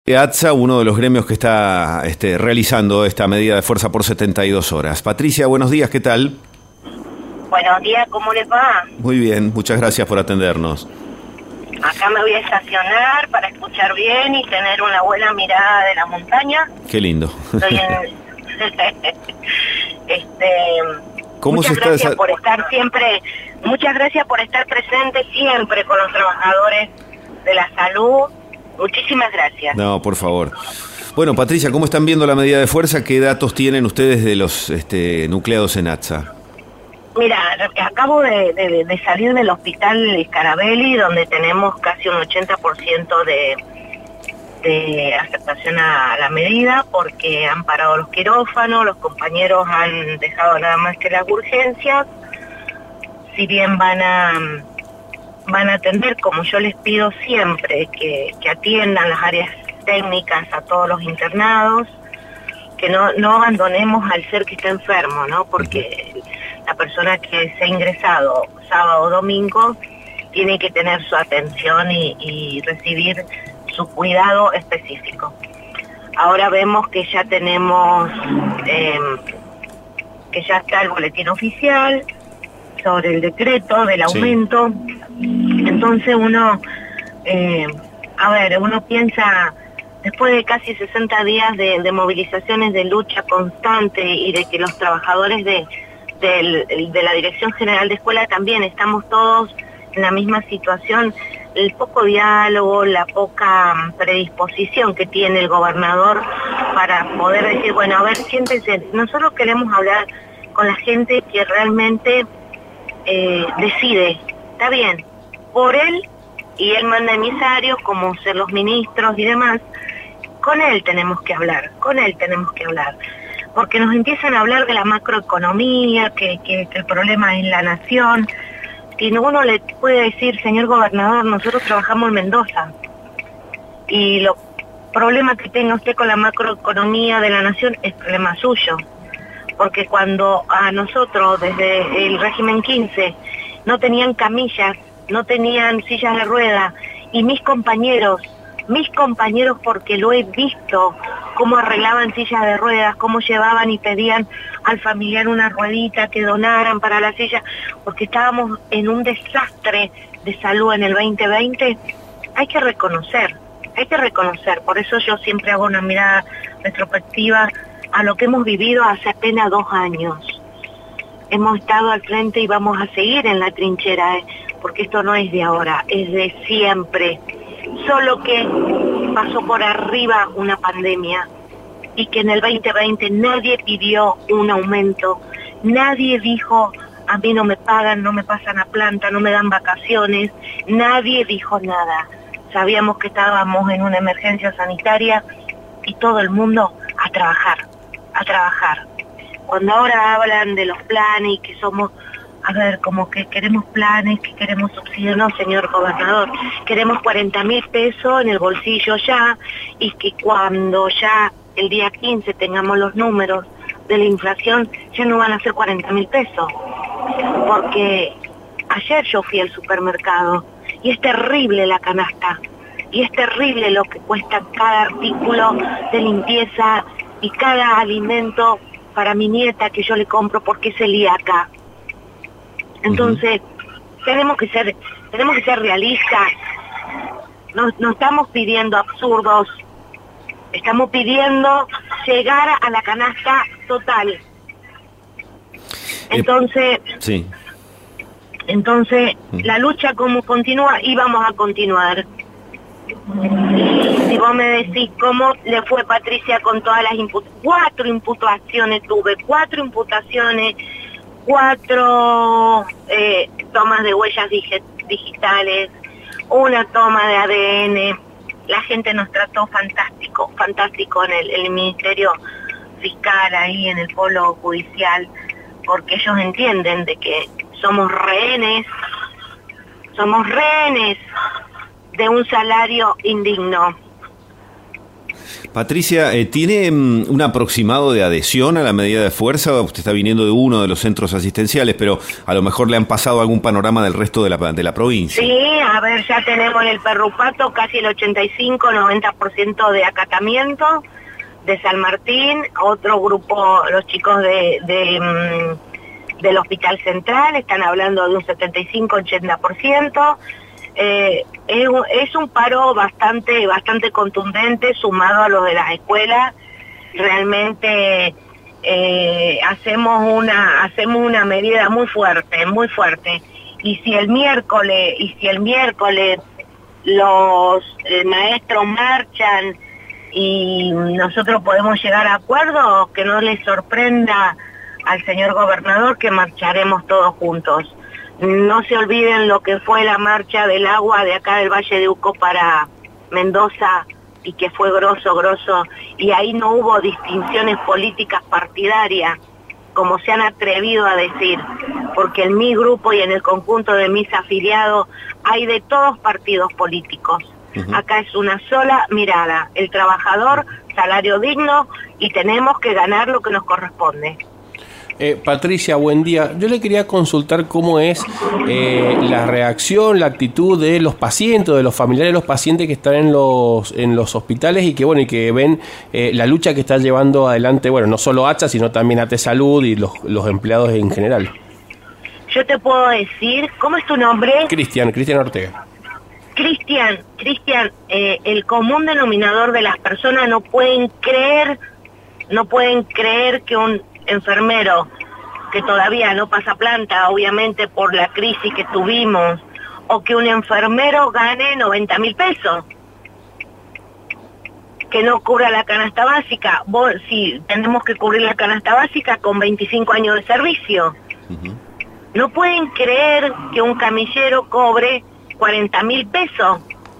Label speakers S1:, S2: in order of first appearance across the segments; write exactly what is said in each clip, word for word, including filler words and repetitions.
S1: ATSA, uno de los gremios que está este, realizando esta medida de fuerza por setenta y dos horas. Patricia, buenos días, ¿qué tal?
S2: Buenos días, ¿cómo les va?
S1: Muy bien, muchas gracias por atendernos.
S2: Acá me voy a estacionar para escuchar bien y tener una buena mirada de la montaña.
S1: Qué lindo.
S2: Estoy en... este,
S1: ¿Cómo
S2: muchas
S1: se está
S2: gracias
S1: esa...
S2: por estar siempre, muchas gracias por estar presente siempre con los trabajadores de la salud. Muchísimas gracias.
S1: No, por favor. Bueno, Patricia, ¿cómo están viendo la medida de fuerza? ¿Qué datos tienen ustedes de los este, nucleados en ATSA?
S2: Mira, acabo de, de, de salir del hospital Scarabelli, donde tenemos casi un ochenta por ciento de, de aceptación a la medida, porque han parado los quirófanos, los compañeros han dejado nada más que las urgencias. Si bien van a... van a atender, como yo les pido siempre, que, que atiendan las áreas técnicas a todos los internados, que no, no abandonemos al ser que está enfermo, ¿no? Porque la persona que se ha ingresado sábado o domingo tiene que tener su atención y, y recibir su cuidado específico. Ahora vemos que ya tenemos, eh, que ya está el boletín oficial sobre el decreto del aumento. Sí. Entonces uno, eh, a ver, uno piensa, después de casi sesenta días de, de movilizaciones, de lucha constante y de que los trabajadores de, de, de la Dirección General de Escuela también estamos todos en la misma situación, el poco diálogo, la poca predisposición que tiene el gobernador para poder decir, bueno, a ver, siéntense, nosotros queremos hablar con la gente que realmente eh, decide, está bien, por él, y él manda emisarios como ser los ministros y demás, con él tenemos que hablar, con él tenemos que hablar, porque nos empiezan a hablar de la macroeconomía, que, que, que el problema es la nación, y uno le puede decir, señor gobernador, nosotros trabajamos en Mendoza, y los problemas que tenga usted con la macroeconomía de la nación es problema suyo, porque cuando a nosotros, desde el régimen quince, no tenían camillas, no tenían sillas de rueda, y mis compañeros, mis compañeros porque lo he visto, cómo arreglaban sillas de ruedas, cómo llevaban y pedían al familiar una ruedita que donaran para la silla, porque estábamos en un desastre de salud en el veinte veinte, hay que reconocer, hay que reconocer, por eso yo siempre hago una mirada retrospectiva a lo que hemos vivido hace apenas dos años. Hemos estado al frente y vamos a seguir en la trinchera, ¿eh? Porque esto no es de ahora, es de siempre. Solo que pasó por arriba una pandemia y que en el veinte veinte nadie pidió un aumento, nadie dijo, a mí no me pagan, no me pasan a planta, no me dan vacaciones, nadie dijo nada. Sabíamos que estábamos en una emergencia sanitaria y todo el mundo a trabajar, a trabajar. Cuando ahora hablan de los planes y que somos, a ver, como que queremos planes, que queremos subsidios, no, señor gobernador, queremos cuarenta mil pesos en el bolsillo ya, y que cuando ya el día quince tengamos los números de la inflación, ya no van a ser cuarenta mil pesos. Porque ayer yo fui al supermercado y es terrible la canasta, y es terrible lo que cuesta cada artículo de limpieza y cada alimento para mi nieta que yo le compro porque es celíaca. Entonces, uh-huh. tenemos que ser, tenemos que ser realistas. No, no estamos pidiendo absurdos, estamos pidiendo llegar a la canasta total. Entonces,
S1: eh, sí.
S2: entonces uh-huh. la lucha como continúa y vamos a continuar. Si vos me decís cómo le fue Patricia con todas las imputaciones, cuatro imputaciones tuve, cuatro imputaciones, cuatro eh, tomas de huellas dig- digitales, una toma de A D N, la gente nos trató fantástico, fantástico en el, el Ministerio Fiscal, ahí en el polo judicial, porque ellos entienden de que somos rehenes, somos rehenes de un salario indigno.
S1: Patricia, eh, ¿tiene um, un aproximado de adhesión a la medida de fuerza? Usted está viniendo de uno de los centros asistenciales, pero a lo mejor le han pasado algún panorama del resto de la, de la provincia.
S2: Sí, a ver, ya tenemos en el Perrupato casi el ochenta y cinco, noventa por ciento de acatamiento. De San Martín, otro grupo, los chicos de, de um, del Hospital Central, están hablando de un setenta y cinco, ochenta por ciento. Eh, es, es un paro bastante bastante contundente, sumado a los de las escuelas. Realmente eh, hacemos una hacemos una medida muy fuerte, muy fuerte. Y si el miércoles, y si el miércoles los eh, maestros marchan y nosotros podemos llegar a acuerdos, que no les sorprenda al señor gobernador que marcharemos todos juntos. No se olviden lo que fue la marcha del agua de acá del Valle de Uco para Mendoza, y que fue grosso, grosso, y ahí no hubo distinciones políticas partidarias, como se han atrevido a decir, porque en mi grupo y en el conjunto de mis afiliados hay de todos partidos políticos. Uh-huh. Acá es una sola mirada, el trabajador, salario digno, y tenemos que ganar lo que nos corresponde.
S3: Eh, Patricia, buen día. Yo le quería consultar cómo es eh, la reacción, la actitud de los pacientes, de los familiares de los pacientes que están en los en los hospitales y que bueno y que ven eh, la lucha que está llevando adelante, bueno, no solo ACHA, sino también A T Salud y los, los empleados en general.
S2: Yo te puedo decir, ¿cómo es tu nombre?
S3: Cristian, Cristian Ortega.
S2: Cristian, Cristian, eh, el común denominador de las personas no pueden creer, no pueden creer que un enfermero que todavía no pasa planta, obviamente por la crisis que tuvimos, o que un enfermero gane noventa mil pesos, que no cubra la canasta básica. Vos, sí, tenemos que cubrir la canasta básica con veinticinco años de servicio. Uh-huh. No pueden creer que un camillero cobre cuarenta mil pesos.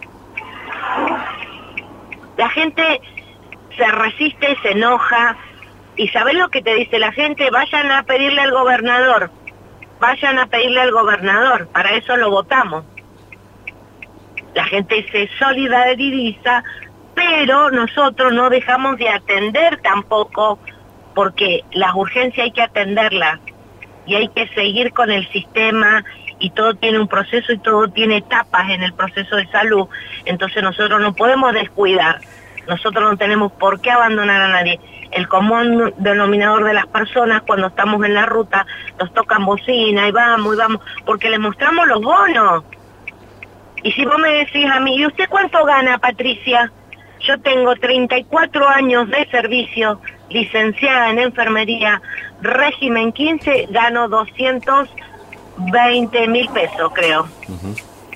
S2: La gente se resiste, se enoja. ¿Y sabés lo que te dice la gente? Vayan a pedirle al gobernador. Vayan a pedirle al gobernador. Para eso lo votamos. La gente se solidariza, pero nosotros no dejamos de atender tampoco, porque las urgencias hay que atenderlas. Y hay que seguir con el sistema, y todo tiene un proceso y todo tiene etapas en el proceso de salud. Entonces nosotros no podemos descuidar. Nosotros no tenemos por qué abandonar a nadie. El común denominador de las personas cuando estamos en la ruta, nos tocan bocina y vamos y vamos, porque les mostramos los bonos. Y si vos me decís a mí, ¿y usted cuánto gana, Patricia? Yo tengo treinta y cuatro años de servicio, licenciada en enfermería, régimen quince, gano doscientos veinte mil pesos, creo. Uh-huh.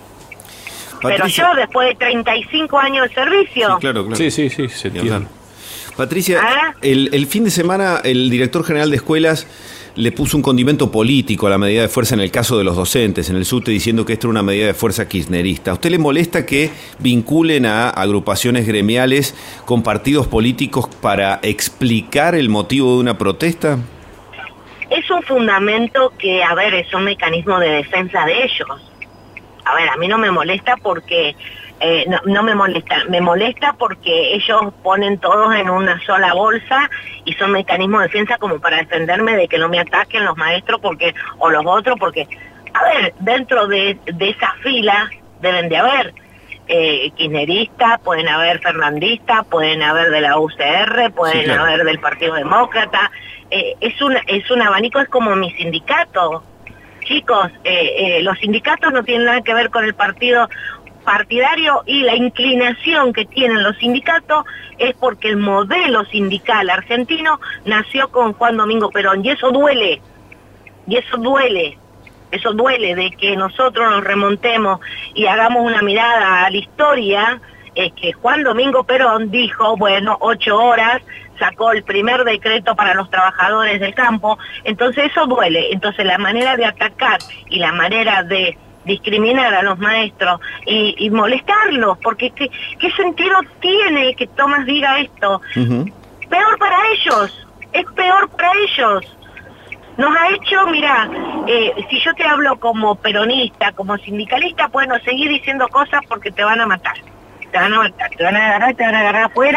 S2: Pero yo, después de treinta y cinco años de servicio...
S1: Sí, claro, claro.
S3: Sí, sí, sí, se entiende.
S1: Patricia,
S2: ¿Ah?
S1: el, el fin de semana el director general de escuelas le puso un condimento político a la medida de fuerza en el caso de los docentes en el SUTE, diciendo que esto era una medida de fuerza kirchnerista. ¿A usted le molesta que vinculen a agrupaciones gremiales con partidos políticos para explicar el motivo de una protesta?
S2: Es un fundamento que, a ver, es un mecanismo de defensa de ellos. A ver, a mí no me molesta porque... Eh, no, no me molesta, me molesta porque ellos ponen todos en una sola bolsa y son mecanismos de defensa como para defenderme de que no me ataquen los maestros porque o los otros, porque, a ver, dentro de, de esa fila deben de haber eh, kirchneristas, pueden haber fernandistas, pueden haber de la U C R, pueden sí, claro. haber del Partido Demócrata, eh, es, un, es un abanico, es como mi sindicato. Chicos, eh, eh, los sindicatos no tienen nada que ver con el partido partidario, y la inclinación que tienen los sindicatos es porque el modelo sindical argentino nació con Juan Domingo Perón, y eso duele, y eso duele, eso duele de que nosotros nos remontemos y hagamos una mirada a la historia. Es que Juan Domingo Perón dijo, bueno, ocho horas, sacó el primer decreto para los trabajadores del campo, entonces eso duele. Entonces la manera de atacar y la manera de discriminar a los maestros y, y molestarlos, porque ¿qué, ¿qué sentido tiene que Tomás diga esto? Uh-huh. Peor para ellos, es peor para ellos. Nos ha hecho, mira, eh, si yo te hablo como peronista, como sindicalista, bueno, seguir diciendo cosas porque te van a matar. Te van a matar, te van a agarrar, te van a agarrar afuera,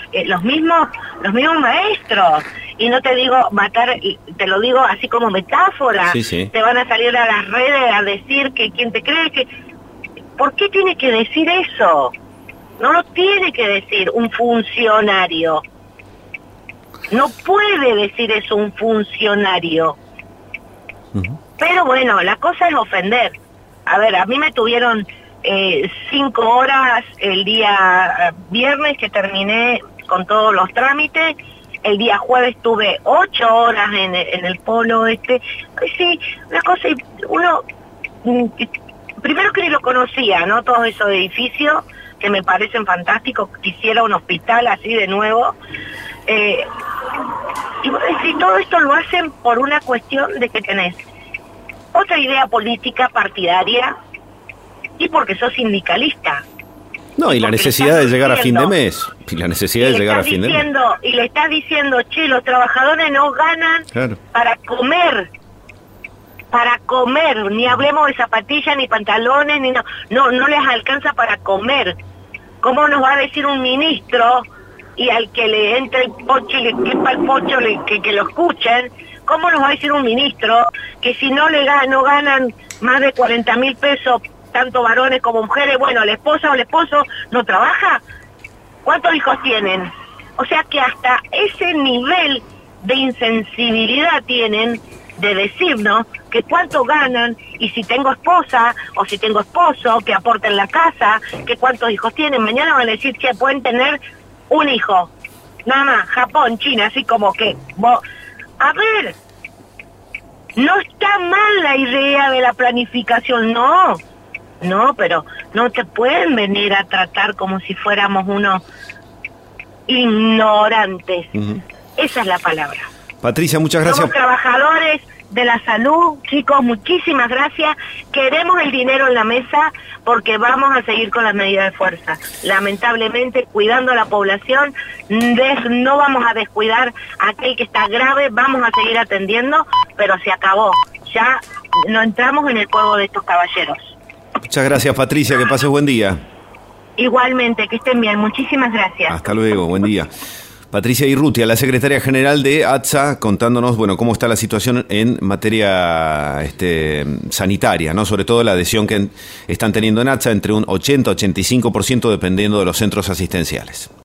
S2: eh, los mismos los mismos maestros. Y no te digo matar, te lo digo así como metáfora.
S1: Sí, sí.
S2: Te van a salir a las redes a decir que quién te cree que... ¿Por qué tiene que decir eso? No lo tiene que decir un funcionario. No puede decir eso un funcionario. Uh-huh. Pero bueno, la cosa es ofender. A ver, a mí me tuvieron eh, cinco horas el día viernes que terminé con todos los trámites. El día jueves tuve ocho horas en el, en el polo este. Sí, una cosa, uno, primero que ni lo conocía, ¿no? Todos esos edificios que me parecen fantásticos, quisiera un hospital así de nuevo. Eh, y vos decís, todo esto lo hacen por una cuestión de que tenés otra idea política partidaria y porque sos sindicalista.
S1: No, y la necesidad de llegar a fin de mes. Y la necesidad de llegar a fin de mes.
S2: Y le estás diciendo, che, los trabajadores no ganan claro. para comer. Para comer. Ni hablemos de zapatillas, ni pantalones, ni no. No, no les alcanza para comer. ¿Cómo nos va a decir un ministro y al que le entre el pocho y le quepa el pocho le, que, que lo escuchen? ¿Cómo nos va a decir un ministro que si no le no ganan más de cuarenta mil pesos, tanto varones como mujeres, bueno, la esposa o el esposo no trabaja? ¿Cuántos hijos tienen? O sea que hasta ese nivel de insensibilidad tienen de decirnos que cuánto ganan y si tengo esposa o si tengo esposo, que aporten la casa, que cuántos hijos tienen. Mañana van a decir que pueden tener un hijo. Nada más, Japón, China, así como que... Vos, a ver, no está mal la idea de la planificación, no. No, pero no te pueden venir a tratar como si fuéramos unos ignorantes. Uh-huh. Esa es la palabra.
S1: Patricia, muchas gracias.
S2: Somos trabajadores de la salud, chicos, muchísimas gracias. Queremos el dinero en la mesa porque vamos a seguir con las medidas de fuerza. Lamentablemente, cuidando a la población, no vamos a descuidar a aquel que está grave, vamos a seguir atendiendo, pero se acabó. Ya no entramos en el juego de estos caballeros.
S1: Muchas gracias, Patricia, que pases buen día.
S2: Igualmente, que estén bien, muchísimas gracias.
S1: Hasta luego, buen día. Patricia Irrutia, la secretaria general de ATSA, contándonos, bueno, cómo está la situación en materia este, sanitaria, ¿no? Sobre todo la adhesión que están teniendo en ATSA entre un ochenta y ochenta y cinco por ciento dependiendo de los centros asistenciales.